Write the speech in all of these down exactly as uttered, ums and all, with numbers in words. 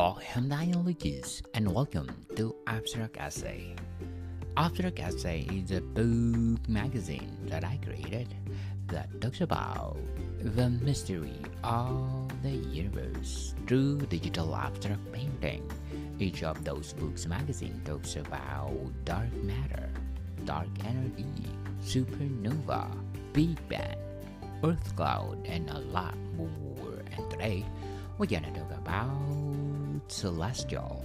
Oh, Hyundai Lucas, and welcome to Abstract Essay. Abstract Essay is a book magazine that I created that talks about the mystery of the universe through digital abstract painting. Each of those books magazine talks about dark matter, dark energy, supernova, Big Bang, Earth cloud, and a lot more. And today, we're gonna talk about celestial.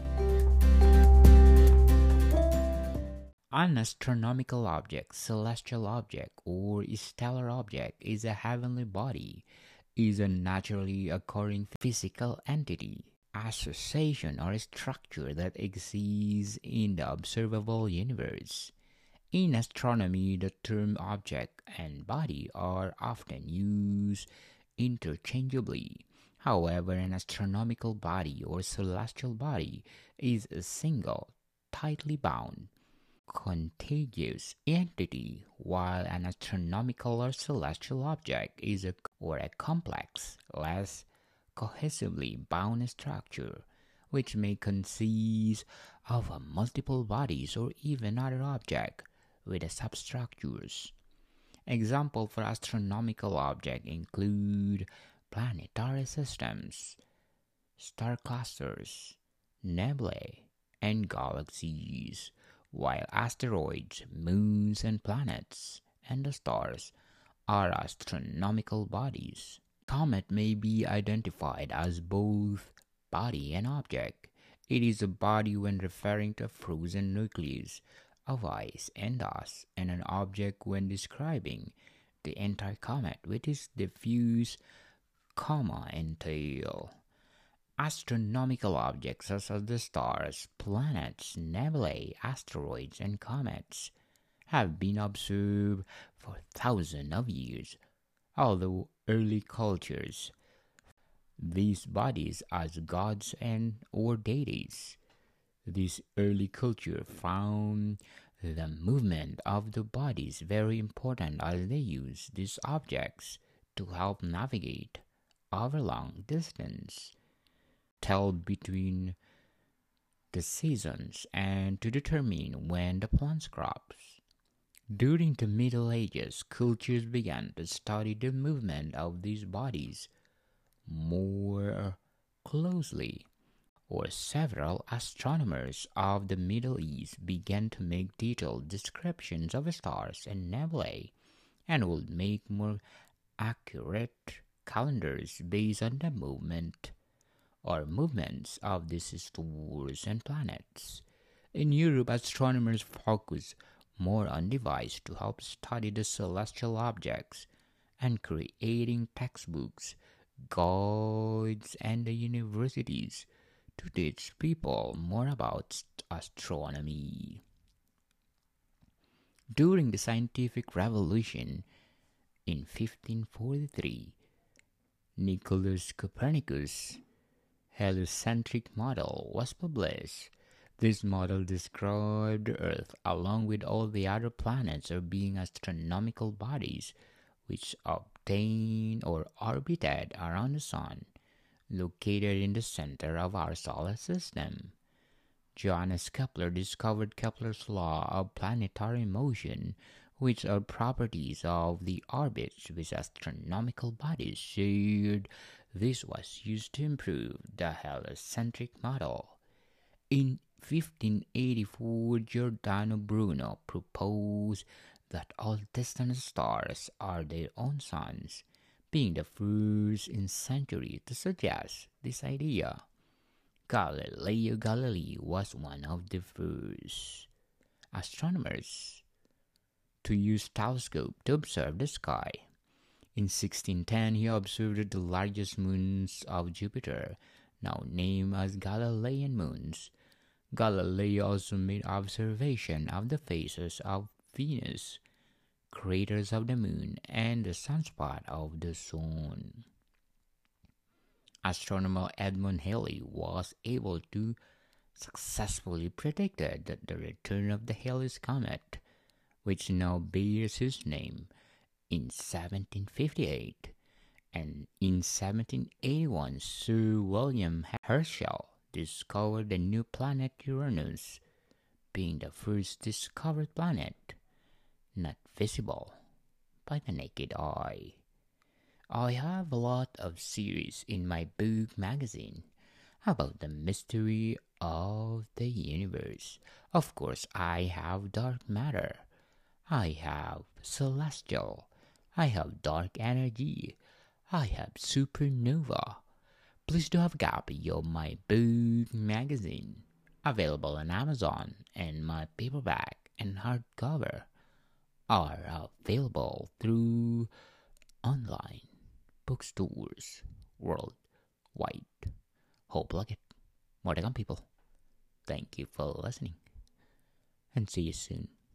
An astronomical object, celestial object, or stellar object is a heavenly body, is a naturally occurring physical entity, association, or structure that exists in the observable universe. In astronomy, the term object and body are often used interchangeably. However, an astronomical body or celestial body is a single, tightly bound, contiguous entity, while an astronomical or celestial object is a or a complex, less cohesively bound structure, which may consist of a multiple bodies or even other objects with substructures. Examples for astronomical objects include planetary systems, star clusters, nebulae, and galaxies, while asteroids, moons, and planets, and the stars are astronomical bodies. Comet may be identified as both body and object. It is a body when referring to a frozen nucleus of ice and dust, and an object when describing the entire comet with its diffuse coma and tail. Astronomical objects such as the stars, planets, nebulae, asteroids, and comets have been observed for thousands of years, although early cultures these bodies as gods and or deities. This early culture found the movement of the bodies very important as they used these objects to help navigate over long distance, tell between the seasons, and to determine when the plants crops. During the Middle Ages, cultures began to study the movement of these bodies more closely, or several astronomers of the Middle East began to make detailed descriptions of stars and nebulae and would make more accurate calendars based on the movement or movements of these stars and planets. In Europe, astronomers focus more on devices to help study the celestial objects and creating textbooks, guides, and the universities to teach people more about astronomy. During the scientific revolution in fifteen forty-three, Nicolaus Copernicus' heliocentric model was published. This model described the Earth along with all the other planets as being astronomical bodies which obtained or orbited around the Sun, located in the center of our solar system. Johannes Kepler discovered Kepler's law of planetary motion, which are properties of the orbits which astronomical bodies shared. This was used to improve the heliocentric model. In fifteen eighty-four, Giordano Bruno proposed that all distant stars are their own suns, being the first in century to suggest this idea. Galileo Galilei was one of the first astronomers to use telescope to observe the sky. In sixteen ten, he observed the largest moons of Jupiter, now named as Galilean moons. Galileo also made observation of the phases of Venus, craters of the moon, and the sunspot of the sun. Astronomer Edmund Halley was able to successfully predict that the return of the Halley's Comet, which now bears his name, in seventeen fifty-eight, and in seventeen eighty-one Sir William Herschel discovered the new planet Uranus, being the first discovered planet not visible by the naked eye. I have a lot of series in my book magazine about the mystery of the universe. Of course, I have dark matter, I have celestial, I have dark energy, I have supernova. Please do have a copy of my book magazine, available on Amazon, and my paperback and hardcover are available through online bookstores worldwide. Hope you like it. More to come, people. Thank you for listening, and see you soon.